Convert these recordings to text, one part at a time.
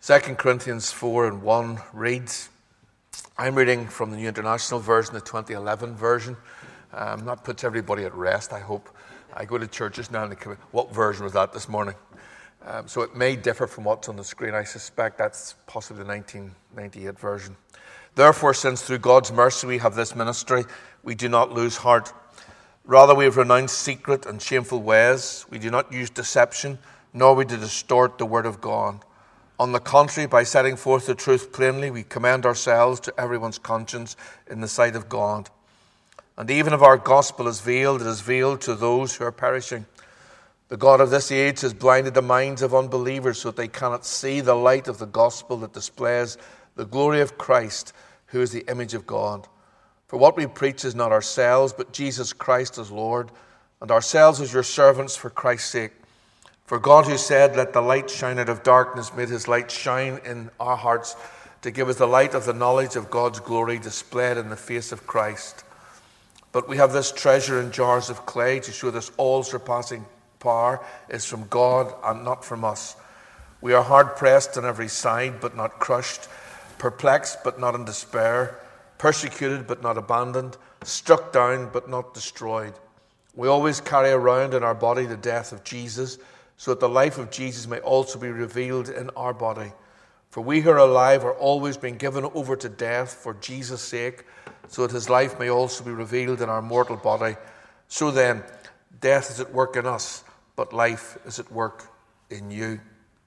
2 Corinthians 4:1 reads, I'm reading from the New International Version, the 2011 version. That puts everybody at rest, I hope. I go to churches now and they come in, what version was that this morning? So it may differ from what's on the screen. I suspect that's possibly the 1998 version. Therefore, since through God's mercy we have this ministry, we do not lose heart. Rather, we have renounced secret and shameful ways. We do not use deception, nor we do distort the word of God. On the contrary, by setting forth the truth plainly, we commend ourselves to everyone's conscience in the sight of God. And even if our gospel is veiled, it is veiled to those who are perishing. The God of this age has blinded the minds of unbelievers so that they cannot see the light of the gospel that displays the glory of Christ, who is the image of God. For what we preach is not ourselves, but Jesus Christ as Lord, and ourselves as your servants for Christ's sake. For God, who said, let the light shine out of darkness, made his light shine in our hearts to give us the light of the knowledge of God's glory displayed in the face of Christ. But we have this treasure in jars of clay to show this all-surpassing power is from God and not from us. We are hard-pressed on every side, but not crushed, perplexed, but not in despair, persecuted, but not abandoned, struck down, but not destroyed. We always carry around in our body the death of Jesus, so that the life of Jesus may also be revealed in our body. For we who are alive are always being given over to death for Jesus' sake, so that his life may also be revealed in our mortal body. So then, death is at work in us, but life is at work in you.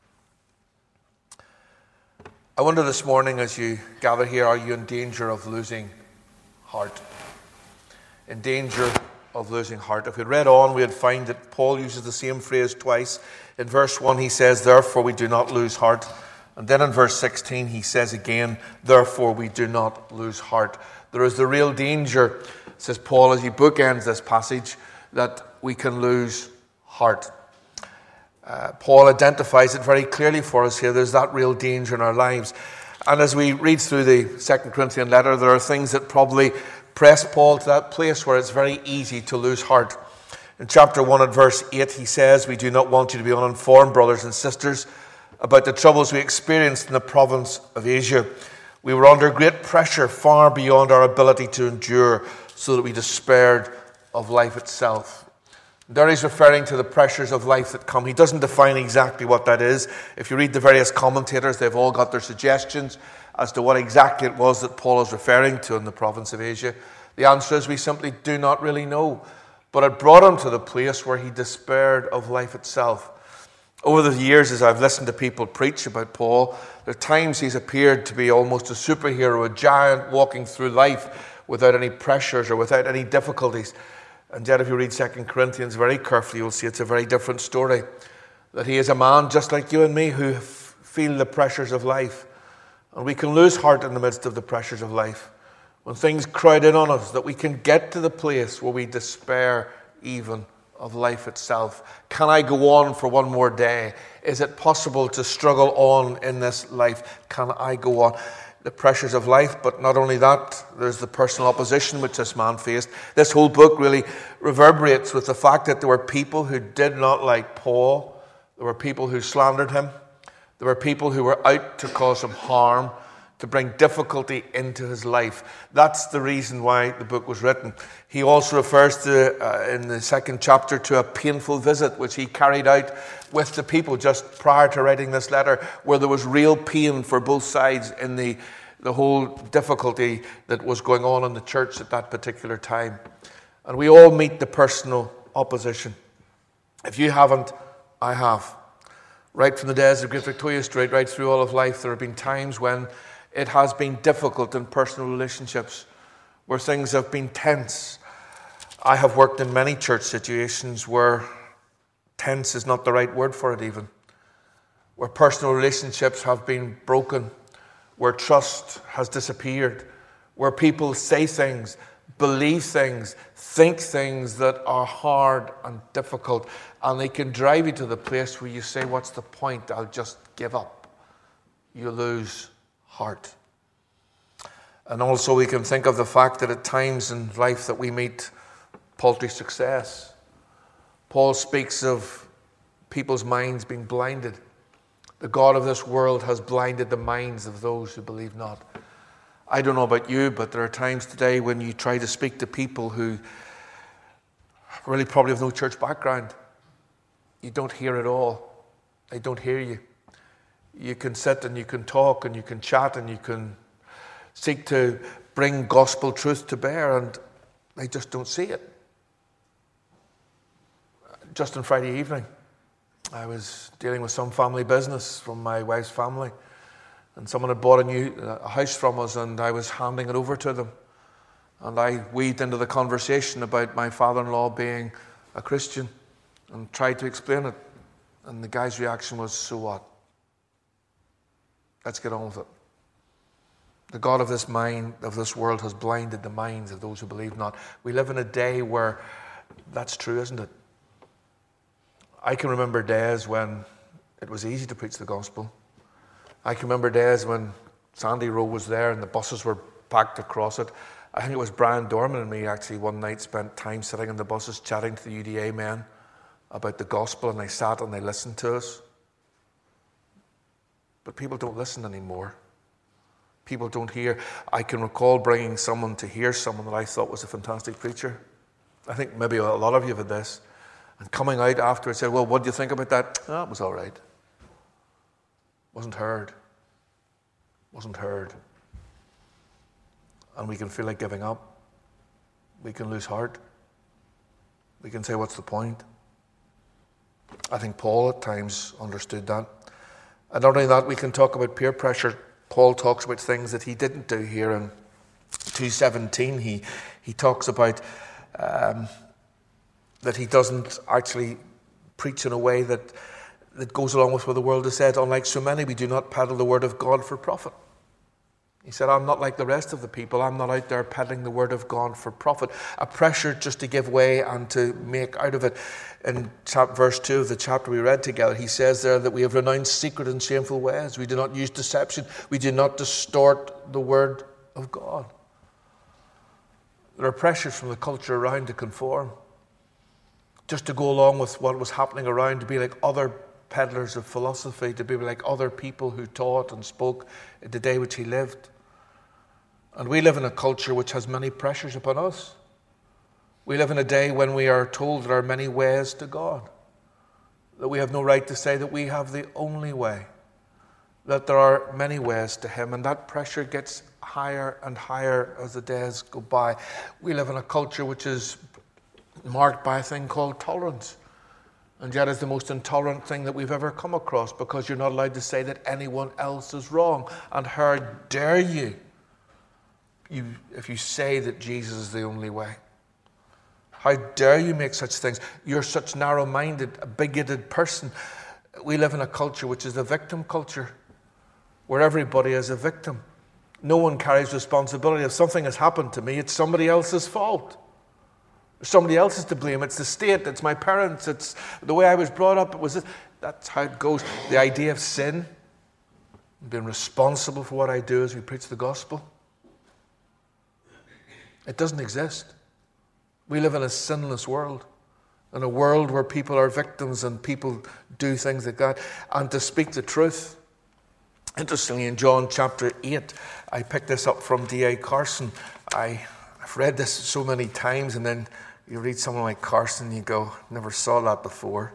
I wonder this morning as you gather here, are you in danger of losing heart? In danger of losing heart. If we read on, we would find that Paul uses the same phrase twice. In verse 1 he says, therefore we do not lose heart. And then in verse 16 he says again, therefore we do not lose heart. There is the real danger, says Paul as he bookends this passage, that we can lose heart. Paul identifies it very clearly for us here. There's that real danger in our lives. And as we read through the 2 Corinthian letter, there are things that probably press Paul to that place where it's very easy to lose heart. In chapter 1 at verse 8, he says, we do not want you to be uninformed, brothers and sisters, about the troubles we experienced in the province of Asia. We were under great pressure, far beyond our ability to endure, so that we despaired of life itself. There he's referring to the pressures of life that come. He doesn't define exactly what that is. If you read the various commentators, they've all got their suggestions as to what exactly it was that Paul is referring to in the province of Asia. The answer is we simply do not really know. But it brought him to the place where he despaired of life itself. Over the years, as I've listened to people preach about Paul, there are times he's appeared to be almost a superhero, a giant walking through life without any pressures or without any difficulties. And yet if you read 2 Corinthians very carefully, you'll see it's a very different story. That he is a man just like you and me who feel the pressures of life. And we can lose heart in the midst of the pressures of life. When things crowd in on us, that we can get to the place where we despair even of life itself. Can I go on for one more day? Is it possible to struggle on in this life? Can I go on? The pressures of life, but not only that, there's the personal opposition which this man faced. This whole book really reverberates with the fact that there were people who did not like Paul. There were people who slandered him. There were people who were out to cause him harm, to bring difficulty into his life. That's the reason why the book was written. He also refers to, in the second chapter, to a painful visit which he carried out with the people just prior to writing this letter, where there was real pain for both sides in the whole difficulty that was going on in the church at that particular time. And we all meet the personal opposition. If you haven't, I have. Right from the days of Great Victoria Street, right through all of life, there have been times when it has been difficult in personal relationships, where things have been tense. I have worked in many church situations where tense is not the right word for it even, where personal relationships have been broken, where trust has disappeared, where people say things, believe things, think things that are hard and difficult, and they can drive you to the place where you say, what's the point? I'll just give up. You lose heart. And also we can think of the fact that at times in life that we meet paltry success. Paul speaks of people's minds being blinded. The God of this world has blinded the minds of those who believe not. I don't know about you, but there are times today when you try to speak to people who really probably have no church background. You don't hear it all. They don't hear you. You can sit and you can talk and you can chat and you can seek to bring gospel truth to bear, and they just don't see it. Just on Friday evening, I was dealing with some family business from my wife's family, and someone had bought a house from us, and I was handing it over to them. And I weaved into the conversation about my father-in-law being a Christian and tried to explain it. And the guy's reaction was, so what? Let's get on with it. The God of this world has blinded the minds of those who believe not. We live in a day where that's true, isn't it? I can remember days when it was easy to preach the gospel. I can remember days when Sandy Row was there and the buses were packed across it. I think it was Brian Dorman and me actually one night spent time sitting in the buses chatting to the UDA men about the gospel, and they sat and they listened to us. But people don't listen anymore. People don't hear. I can recall bringing someone to hear someone that I thought was a fantastic preacher. I think maybe a lot of you have had this. And coming out afterwards said, well, what do you think about that? Oh, it was all right. Wasn't heard. Wasn't heard. And we can feel like giving up. We can lose heart. We can say, what's the point? I think Paul at times understood that. And not only that, we can talk about peer pressure. Paul talks about things that he didn't do here in 2:17. He talks about that he doesn't actually preach in a way that goes along with what the world has said. Unlike so many, we do not peddle the word of God for profit. He said, I'm not like the rest of the people. I'm not out there peddling the word of God for profit. A pressure just to give way and to make out of it. In verse 2 of the chapter we read together, he says there that we have renounced secret and shameful ways. We do not use deception. We do not distort the word of God. There are pressures from the culture around to conform. Just to go along with what was happening around, to be like other peddlers of philosophy, to be like other people who taught and spoke in the day which he lived. And we live in a culture which has many pressures upon us. We live in a day when we are told there are many ways to God, that we have no right to say that we have the only way, that there are many ways to him, and that pressure gets higher and higher as the days go by. We live in a culture which is marked by a thing called tolerance. And yet it's the most intolerant thing that we've ever come across, because you're not allowed to say that anyone else is wrong. And how dare you if you say that Jesus is the only way? How dare you make such things? You're such narrow-minded, a bigoted person. We live in a culture which is a victim culture, where everybody is a victim. No one carries responsibility. If something has happened to me, it's somebody else's fault. Somebody else is to blame. It's the state, it's my parents, it's the way I was brought up. It was this. That's how it goes. The idea of sin, being responsible for what I do as we preach the gospel, it doesn't exist. We live in a sinless world, in a world where people are victims and people do things like that. And to speak the truth, interestingly, in John chapter 8, I picked this up from D.A. Carson. I've read this so many times, and then you read someone like Carson, you go, never saw that before.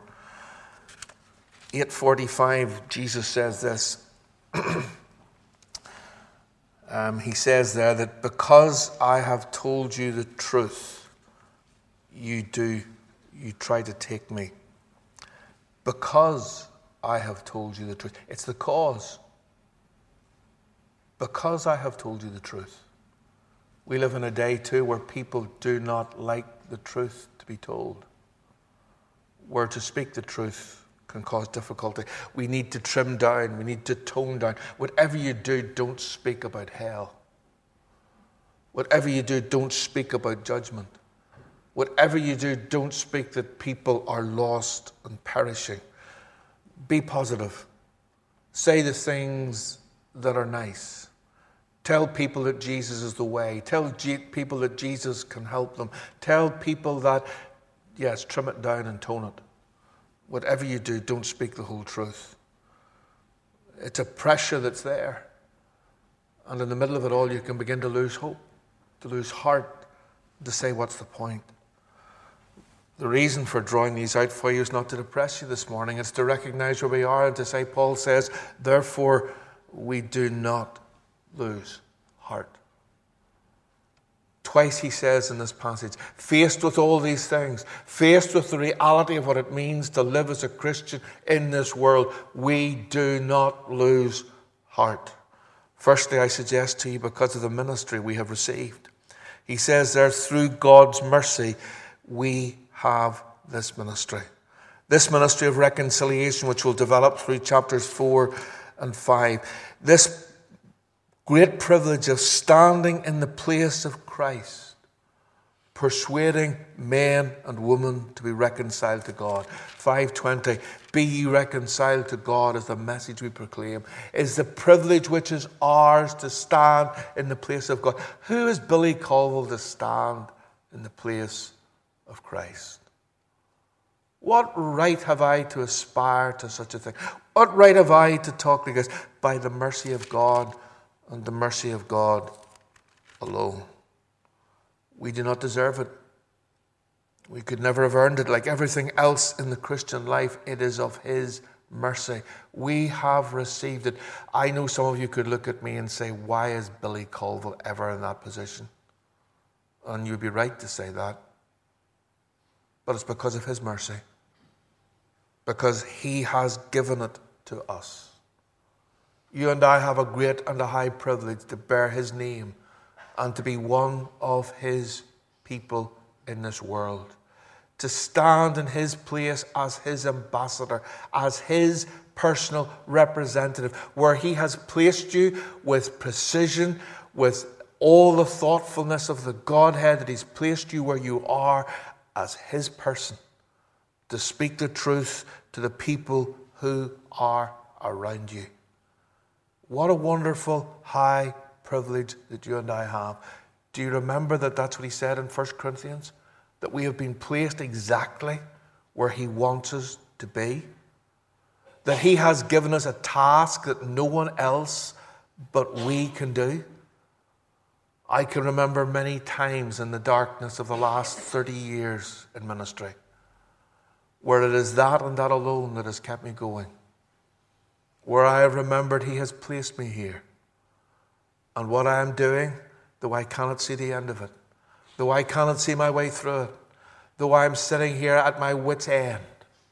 8:45, Jesus says this. He says there that because I have told you the truth, you try to take me. Because I have told you the truth. It's the cause. Because I have told you the truth. We live in a day too where people do not like the truth to be told. Where to speak the truth can cause difficulty. We need to trim down. We need to tone down. Whatever you do, don't speak about hell. Whatever you do, don't speak about judgment. Whatever you do, don't speak that people are lost and perishing. Be positive. Say the things that are nice. Tell people that Jesus is the way. Tell people that Jesus can help them. Tell people that, yes, trim it down and tone it. Whatever you do, don't speak the whole truth. It's a pressure that's there. And in the middle of it all, you can begin to lose hope, to lose heart, to say, what's the point? The reason for drawing these out for you is not to depress you this morning. It's to recognize where we are and to say, Paul says, therefore, we do not lose heart. Twice he says in this passage, faced with all these things, faced with the reality of what it means to live as a Christian in this world, we do not lose heart. Firstly, I suggest to you, because of the ministry we have received. He says there, through God's mercy, we have this ministry. This ministry of reconciliation, which will develop through chapters 4 and 5. This great privilege of standing in the place of Christ, persuading men and women to be reconciled to God. 5:20, be ye reconciled to God, is the message we proclaim, is the privilege which is ours to stand in the place of God. Who is Billy Colville to stand in the place of Christ? What right have I to aspire to such a thing? What right have I to talk like this? By the mercy of God and the mercy of God alone. We do not deserve it. We could never have earned it. Like everything else in the Christian life, it is of His mercy. We have received it. I know some of you could look at me and say, why is Billy Colville ever in that position? And you'd be right to say that. But it's because of His mercy. Because He has given it to us. You and I have a great and a high privilege to bear His name and to be one of His people in this world. To stand in His place as His ambassador, as His personal representative, where He has placed you with precision, with all the thoughtfulness of the Godhead, that He's placed you where you are as His person, to speak the truth to the people who are around you. What a wonderful high privilege that you and I have. Do you remember that that's what he said in 1 Corinthians? That we have been placed exactly where He wants us to be? That He has given us a task that no one else but we can do? I can remember many times in the darkness of the last 30 years in ministry where it is that and that alone that has kept me going. Where I have remembered He has placed me here. And what I am doing, though I cannot see the end of it, though I cannot see my way through it, though I am sitting here at my wit's end,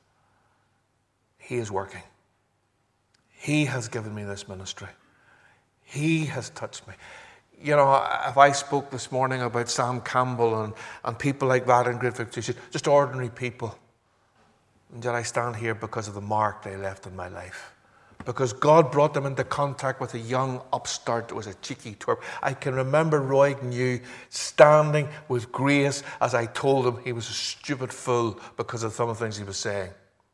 He is working. He has given me this ministry. He has touched me. You know, if I spoke this morning about Sam Campbell and people like that in Great Victory, just ordinary people, and yet I stand here because of the mark they left in my life. Because God brought them into contact with a young upstart that was a cheeky twerp. I can remember Roy New standing with grace as I told him he was a stupid fool because of some of the things he was saying.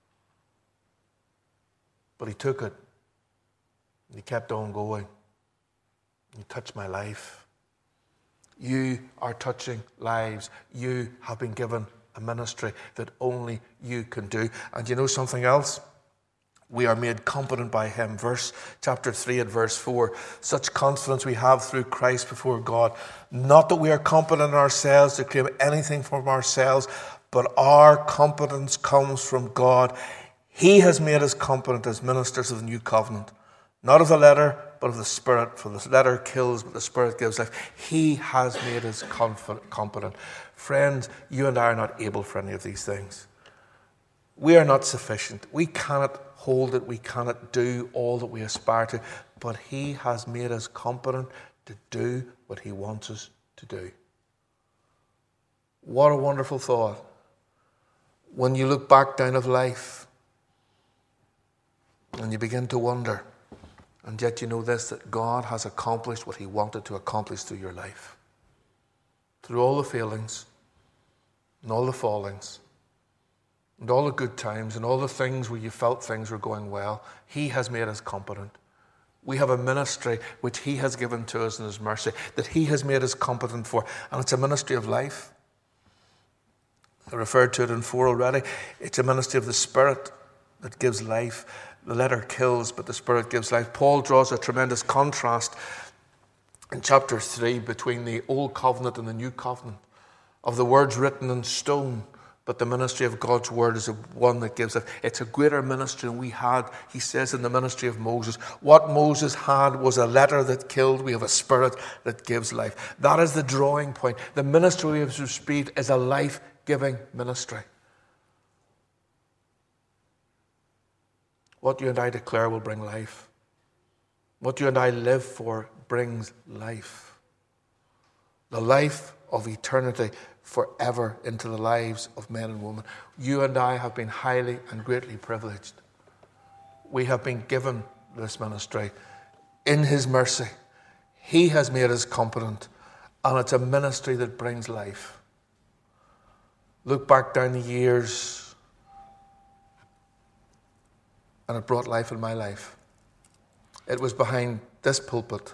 But he took it. And he kept on going. He touched my life. You are touching lives. You have been given a ministry that only you can do. And you know something else? We are made competent by Him. Chapter 3 and verse 4. Such confidence we have through Christ before God. Not that we are competent in ourselves to claim anything from ourselves, but our competence comes from God. He has made us competent as ministers of the new covenant. Not of the letter, but of the Spirit. For the letter kills, but the Spirit gives life. He has made us competent. Friends, you and I are not able for any of these things. We are not sufficient. We cannot hold it. We cannot do all that we aspire to. But He has made us competent to do what He wants us to do. What a wonderful thought. When you look back down of life and you begin to wonder, and yet you know this, that God has accomplished what He wanted to accomplish through your life. Through all the failings and all the fallings, and all the good times and all the things where you felt things were going well, He has made us competent. We have a ministry which He has given to us in His mercy, that He has made us competent for. And it's a ministry of life. I referred to it in 4 already. It's a ministry of the Spirit that gives life. The letter kills, but the Spirit gives life. Paul draws a tremendous contrast in chapter 3 between the Old Covenant and the New Covenant, of the words written in stone, but the ministry of God's word is the one that gives life. It's a greater ministry than we had, he says, in the ministry of Moses. What Moses had was a letter that killed. We have a Spirit that gives life. That is the drawing point. The ministry we have received is a life-giving ministry. What you and I declare will bring life. What you and I live for brings life. The life of eternity forever into the lives of men and women. You and I have been highly and greatly privileged. We have been given this ministry in his mercy. He has made us competent, and it's a ministry that brings life. Look back down the years, and it brought life in my life. It was behind this pulpit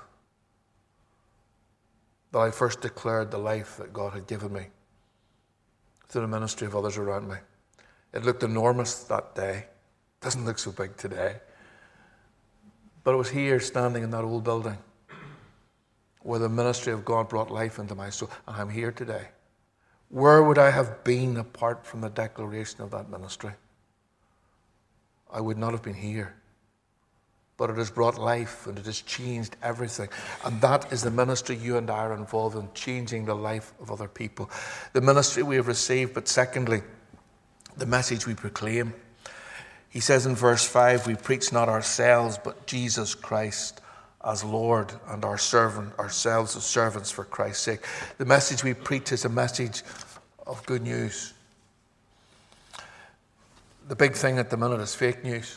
that I first declared the life that God had given me through the ministry of others around me. It looked enormous that day. It doesn't look so big today. But it was here, standing in that old building, where the ministry of God brought life into my soul. And I'm here today. Where would I have been apart from the declaration of that ministry? I would not have been here. But it has brought life, and it has changed everything. And that is the ministry you and I are involved in, changing the life of other people. The ministry we have received, but secondly, the message we proclaim. He says in verse 5, we preach not ourselves, but Jesus Christ as Lord, and ourselves as servants for Christ's sake. The message we preach is a message of good news. The big thing at the minute is fake news.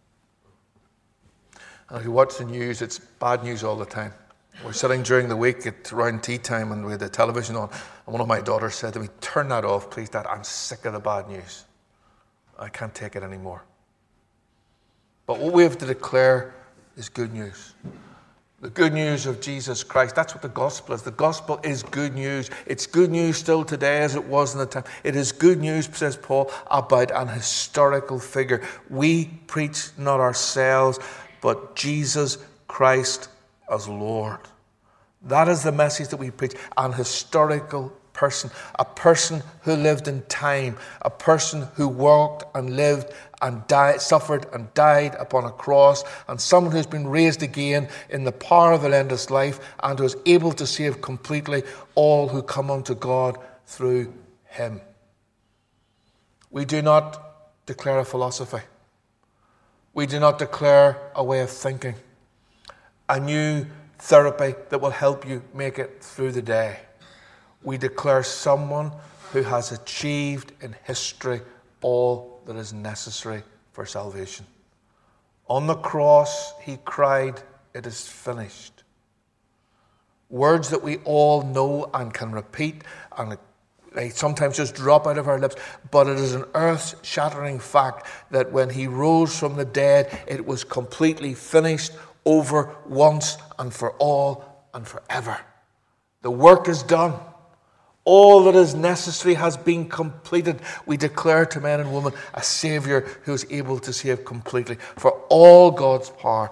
And if you watch the news, it's bad news all the time. We're sitting during the week at around tea time, and we had the television on, and one of my daughters said to me, "Turn that off, please, Dad. I'm sick of the bad news. I can't take it anymore." But what we have to declare is good news. The good news of Jesus Christ. That's what the gospel is. The gospel is good news. It's good news still today as it was in the time. It is good news, says Paul, about an historical figure. We preach not ourselves, but Jesus Christ as Lord. That is the message that we preach. An historical person. A person who lived in time. A person who walked and lived and died, suffered and died upon a cross. And someone who's been raised again in the power of the endless life, and who is able to save completely all who come unto God through him. We do not declare a philosophy. We do not declare a way of thinking, a new therapy that will help you make it through the day. We declare someone who has achieved in history all that is necessary for salvation. On the cross, he cried, "It is finished." Words that we all know and can repeat, and they sometimes just drop out of our lips, but it is an earth-shattering fact that when he rose from the dead, it was completely finished, over once and for all and forever. The work is done. All that is necessary has been completed. We declare to men and women a Saviour who is able to save completely. For all God's power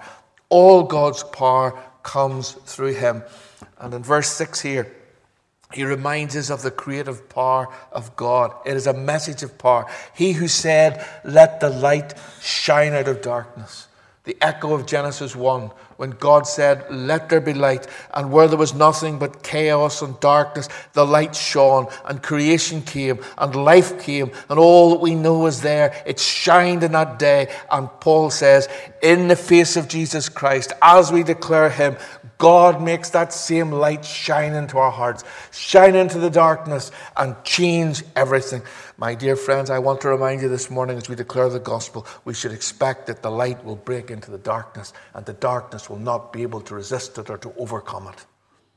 comes through him. And in verse 6 here, he reminds us of the creative power of God. It is a message of power. He who said, "Let the light shine out of darkness." The echo of Genesis 1, when God said, "Let there be light," and where there was nothing but chaos and darkness, the light shone, and creation came, and life came, and all that we know is there. It shined in that day, and Paul says, in the face of Jesus Christ, as we declare him, God makes that same light shine into our hearts, shine into the darkness, and change everything. My dear friends, I want to remind you this morning, as we declare the gospel, we should expect that the light will break into the darkness, and the darkness will not be able to resist it or to overcome it.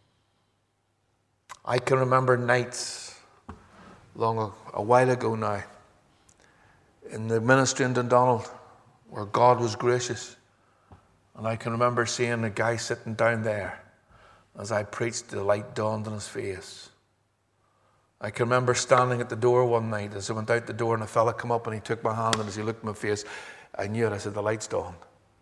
I can remember nights, a while ago now, in the ministry in Dundonald, where God was gracious. And I can remember seeing a guy sitting down there. As I preached, the light dawned on his face. I can remember standing at the door one night as I went out the door, and a fella came up and he took my hand, and as he looked at my face, I knew it. I said, the light's dawned.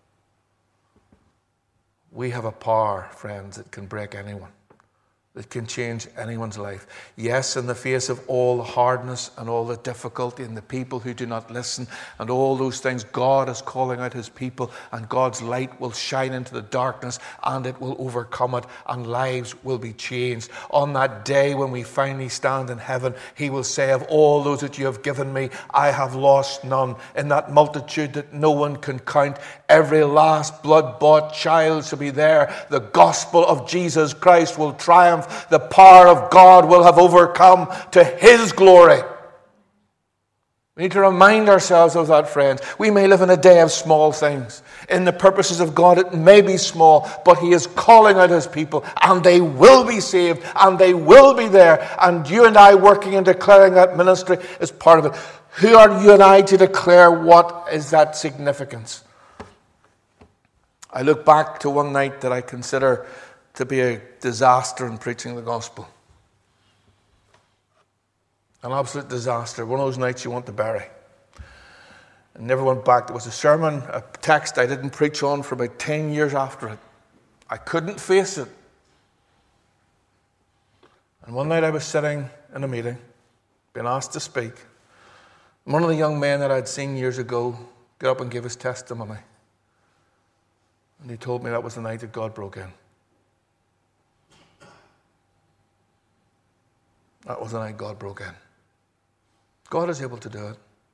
We have a power, friends, that can break anyone. That can change anyone's life. Yes, in the face of all the hardness and all the difficulty and the people who do not listen and all those things, God is calling out his people, and God's light will shine into the darkness and it will overcome it, and lives will be changed. On that day when we finally stand in heaven, he will say, of all those that you have given me, I have lost none. In that multitude that no one can count, every last blood-bought child shall be there. The gospel of Jesus Christ will triumph. The power of God will have overcome to his glory. We need to remind ourselves of that, friends. We may live in a day of small things. In the purposes of God, it may be small, but he is calling out his people, and they will be saved, and they will be there. And you and I working and declaring that ministry is part of it. Who are you and I to declare what is that significance? I look back to one night that I consider to be a disaster in preaching the gospel. An absolute disaster. One of those nights you want to bury. And never went back. There was a sermon, a text I didn't preach on for about 10 years after it. I couldn't face it. And one night I was sitting in a meeting, being asked to speak. And one of the young men that I'd seen years ago got up and gave his testimony. And he told me that was the night that God broke in. That was the night God broke in. God is able to do it.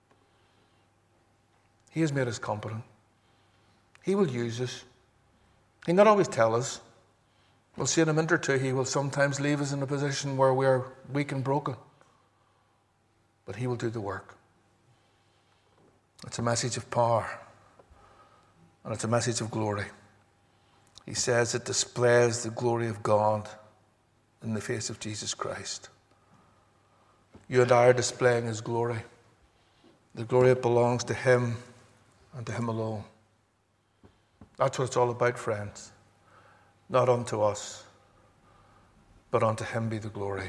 He has made us competent. He will use us. He'll not always tell us. We'll see in a minute or two, he will sometimes leave us in a position where we're weak and broken. But he will do the work. It's a message of power. And it's a message of glory. He says it displays the glory of God in the face of Jesus Christ. You and I are displaying his glory. The glory that belongs to him and to him alone. That's what it's all about, friends. Not unto us, but unto him be the glory.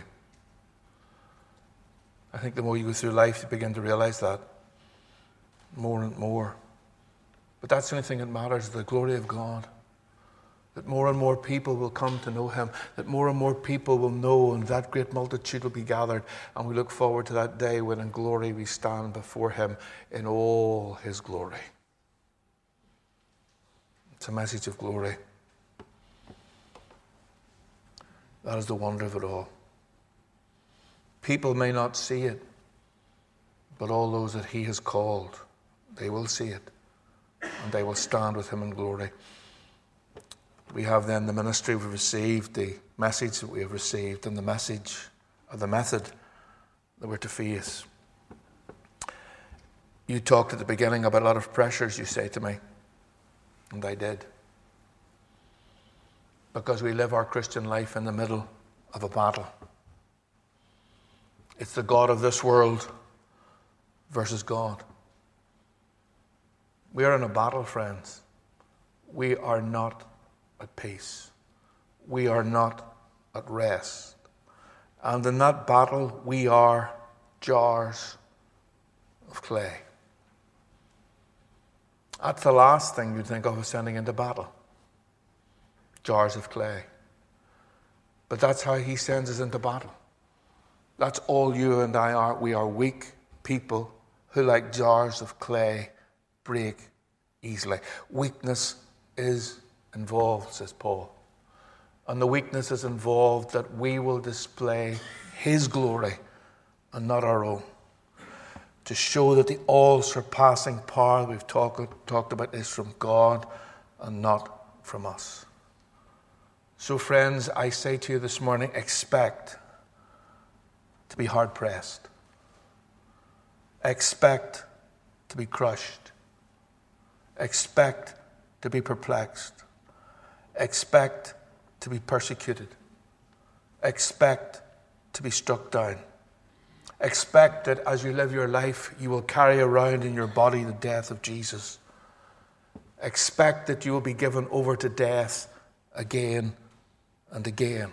I think the more you go through life, you begin to realize that more and more. But that's the only thing that matters, the glory of God. That more and more people will come to know him. That more and more people will know, and that great multitude will be gathered. And we look forward to that day when in glory we stand before him in all his glory. It's a message of glory. That is the wonder of it all. People may not see it, but all those that he has called, they will see it. And they will stand with him in glory. We have then the ministry we've received, the message that we have received, and the message or the method that we're to face. You talked at the beginning about a lot of pressures, you say to me, and I did. Because we live our Christian life in the middle of a battle. It's the God of this world versus God. We are in a battle, friends. We are not at peace. We are not at rest. And in that battle, we are jars of clay. That's the last thing you'd think of as sending into battle. Jars of clay. But that's how he sends us into battle. That's all you and I are. We are weak people who, like jars of clay, break easily. Weakness is involved, says Paul. And the weakness is involved that we will display his glory and not our own. To show that the all-surpassing power we've talked about is from God and not from us. So friends, I say to you this morning, expect to be hard-pressed. Expect to be crushed. Expect to be perplexed. Expect to be persecuted. Expect to be struck down. Expect that as you live your life, you will carry around in your body the death of Jesus. Expect that you will be given over to death again and again.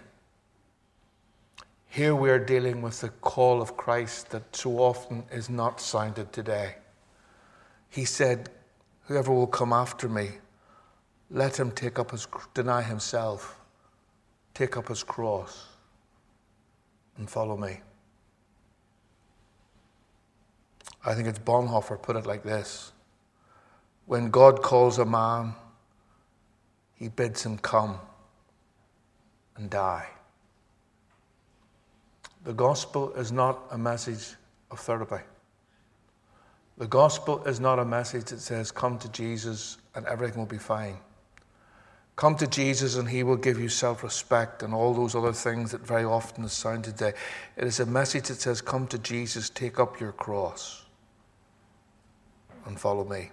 Here we are dealing with the call of Christ that so often is not sounded today. He said, whoever will come after me, let him deny himself, take up his cross, and follow me. I think it's Bonhoeffer put it like this: when God calls a man, he bids him come and die. The gospel is not a message of therapy. The gospel is not a message that says, come to Jesus and everything will be fine. Come to Jesus and he will give you self-respect and all those other things that very often is sounded today. It is a message that says, come to Jesus, take up your cross and follow me.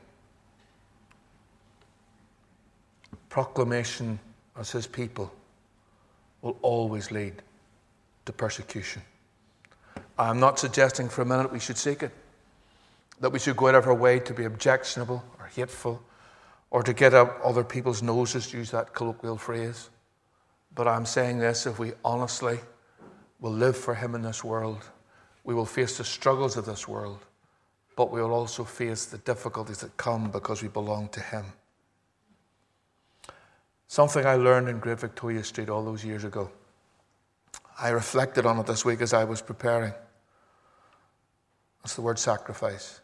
Proclamation as his people will always lead to persecution. I am not suggesting for a minute we should seek it, that we should go out of our way to be objectionable or hateful or to get up other people's noses, to use that colloquial phrase. But I'm saying this: if we honestly will live for him in this world, we will face the struggles of this world, but we will also face the difficulties that come because we belong to him. Something I learned in Great Victoria Street all those years ago. I reflected on it this week as I was preparing. It's the word sacrifice.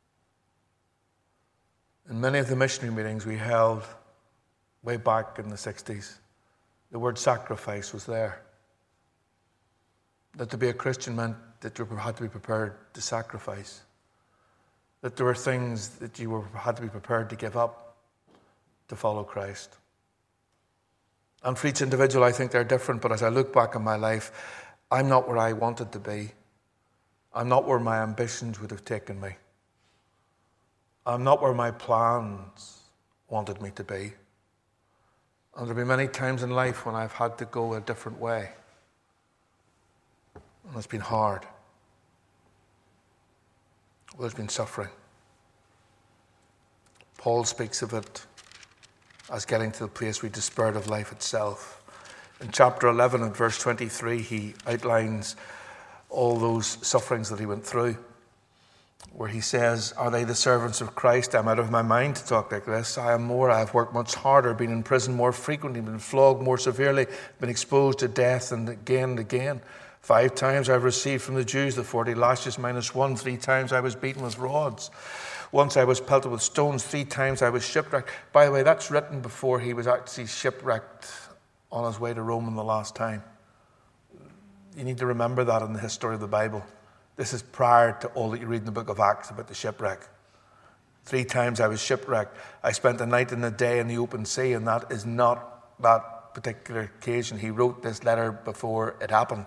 In many of the missionary meetings we held way back in the 60s, the word sacrifice was there. That to be a Christian meant that you had to be prepared to sacrifice. That there were things that you had to be prepared to give up to follow Christ. And for each individual, I think they're different, but as I look back on my life, I'm not where I wanted to be. I'm not where my ambitions would have taken me. I'm not where my plans wanted me to be. And there'll be many times in life when I've had to go a different way. And it's been hard. There's been suffering. Paul speaks of it as getting to the place we despaired of life itself. In chapter 11 and verse 23, he outlines all those sufferings that he went through, where he says, are they the servants of Christ? I'm out of my mind to talk like this. I am more. I have worked much harder, been in prison more frequently, been flogged more severely, been exposed to death and again. 5 times I've received from the Jews the 40 lashes minus 1. 3 times I was beaten with rods. Once I was pelted with stones. 3 times I was shipwrecked. By the way, that's written before he was actually shipwrecked on his way to Rome the last time. You need to remember that in the history of the Bible. This is prior to all that you read in the book of Acts about the shipwreck. 3 times I was shipwrecked. I spent the night and the day in the open sea, and that is not that particular occasion. He wrote this letter before it happened.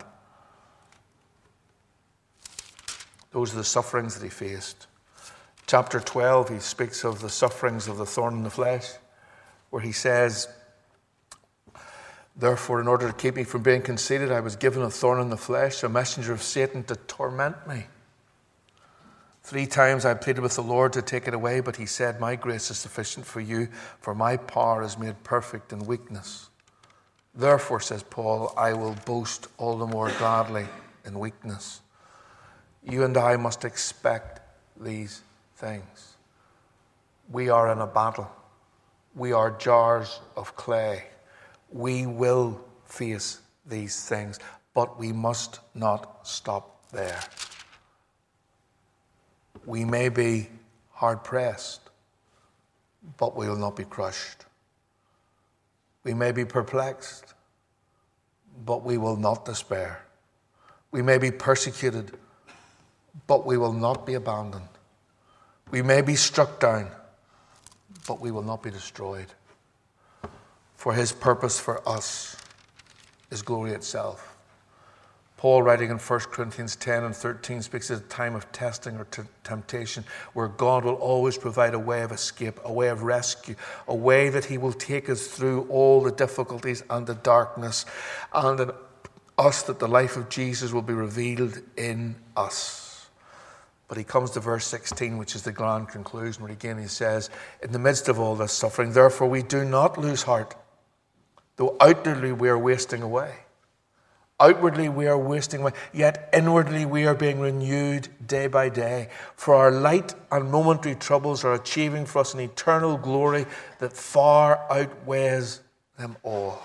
Those are the sufferings that he faced. Chapter 12, he speaks of the sufferings of the thorn in the flesh, where he says, therefore, in order to keep me from being conceited, I was given a thorn in the flesh, a messenger of Satan to torment me. 3 times I pleaded with the Lord to take it away, but he said, my grace is sufficient for you, for my power is made perfect in weakness. Therefore, says Paul, I will boast all the more gladly in weakness. You and I must expect these things. We are in a battle. We are jars of clay. We will face these things, but we must not stop there. We may be hard-pressed, but we will not be crushed. We may be perplexed, but we will not despair. We may be persecuted, but we will not be abandoned. We may be struck down, but we will not be destroyed. For his purpose for us is glory itself. Paul, writing in 1 Corinthians 10 and 13, speaks of a time of testing or temptation where God will always provide a way of escape, a way of rescue, a way that he will take us through all the difficulties and the darkness, and in us that the life of Jesus will be revealed in us. But he comes to verse 16, which is the grand conclusion, where again he says, in the midst of all this suffering, therefore we do not lose heart. Though outwardly we are wasting away, Outwardly we are wasting away, yet inwardly we are being renewed day by day. For our light and momentary troubles are achieving for us an eternal glory that far outweighs them all.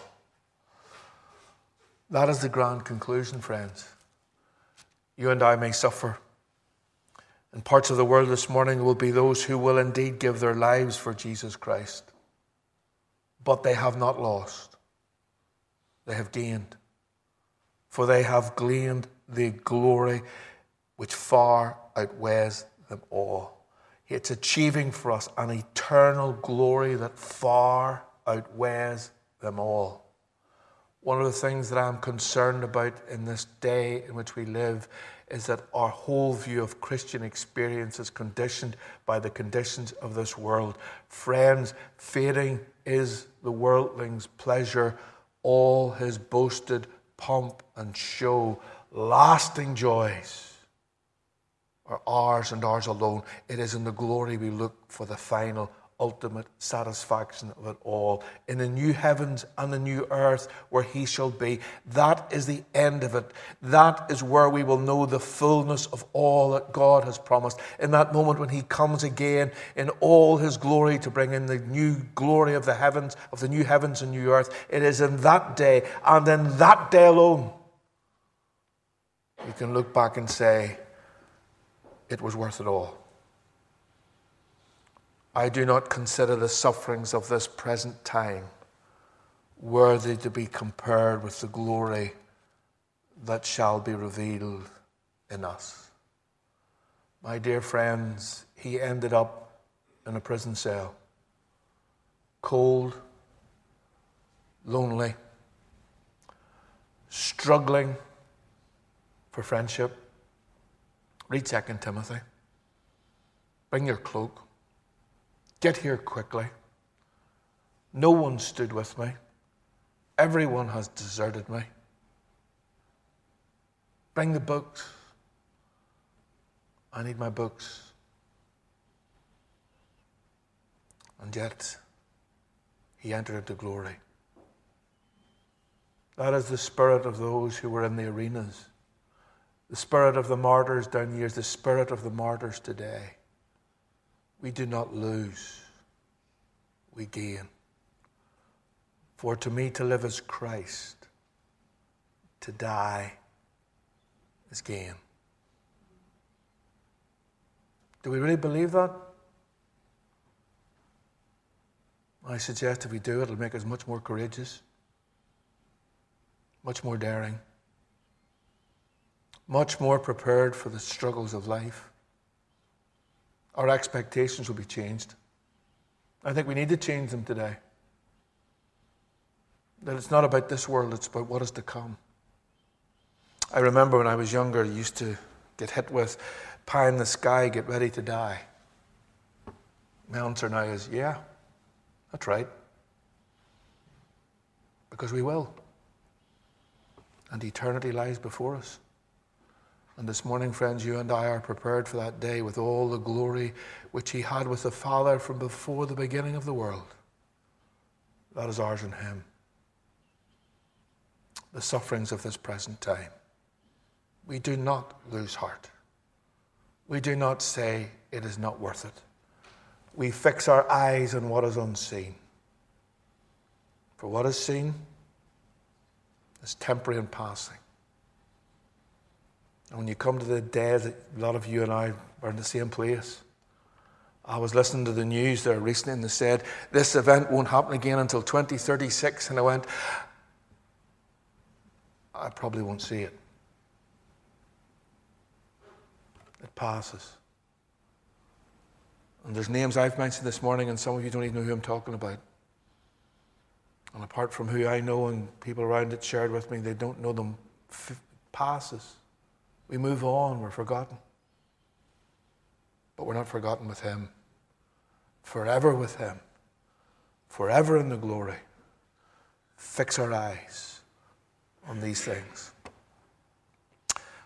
That is the grand conclusion, friends. You and I may suffer. In parts of the world this morning will be those who will indeed give their lives for Jesus Christ. But they have not lost. They have gained. For they have gleaned the glory which far outweighs them all. It's achieving for us an eternal glory that far outweighs them all. One of the things that I'm concerned about in this day in which we live is that our whole view of Christian experience is conditioned by the conditions of this world. Friends, fading is the worldling's pleasure, all his boasted pomp and show. Lasting joys are ours and ours alone. It is in the glory we look for the final, ultimate satisfaction of it all. In the new heavens and the new earth where he shall be. That is the end of it. That is where we will know the fullness of all that God has promised. In that moment when he comes again in all his glory to bring in the new glory of the heavens, of the new heavens and new earth. It is in that day and in that day alone you can look back and say, it was worth it all. I do not consider the sufferings of this present time worthy to be compared with the glory that shall be revealed in us. My dear friends, he ended up in a prison cell, cold, lonely, struggling for friendship. Read 2 Timothy. Bring your cloak. Get here quickly. No one stood with me. Everyone has deserted me. Bring the books. I need my books. And yet, he entered into glory. That is the spirit of those who were in the arenas. The spirit of the martyrs down the years, the spirit of the martyrs today. We do not lose, we gain. For to me to live is Christ, to die is gain. Do we really believe that? I suggest if we do, it'll make us much more courageous, much more daring, much more prepared for the struggles of life. Our expectations will be changed. I think we need to change them today. That it's not about this world, it's about what is to come. I remember when I was younger, I used to get hit with pie in the sky, get ready to die. My answer now is, yeah, that's right. Because we will. And eternity lies before us. And this morning, friends, you and I are prepared for that day with all the glory which he had with the Father from before the beginning of the world. That is ours in him. The sufferings of this present time. We do not lose heart. We do not say it is not worth it. We fix our eyes on what is unseen. For what is seen is temporary and passing. And when you come to the day that a lot of you and I are in the same place, I was listening to the news there recently and they said, this event won't happen again until 2036. And I went, I probably won't see it. It passes. And there's names I've mentioned this morning and some of you don't even know who I'm talking about. And apart from who I know and people around it shared with me, they don't know them. Passes. We move on, we're forgotten. But we're not forgotten with him. Forever with him. Forever in the glory. Fix our eyes on these things.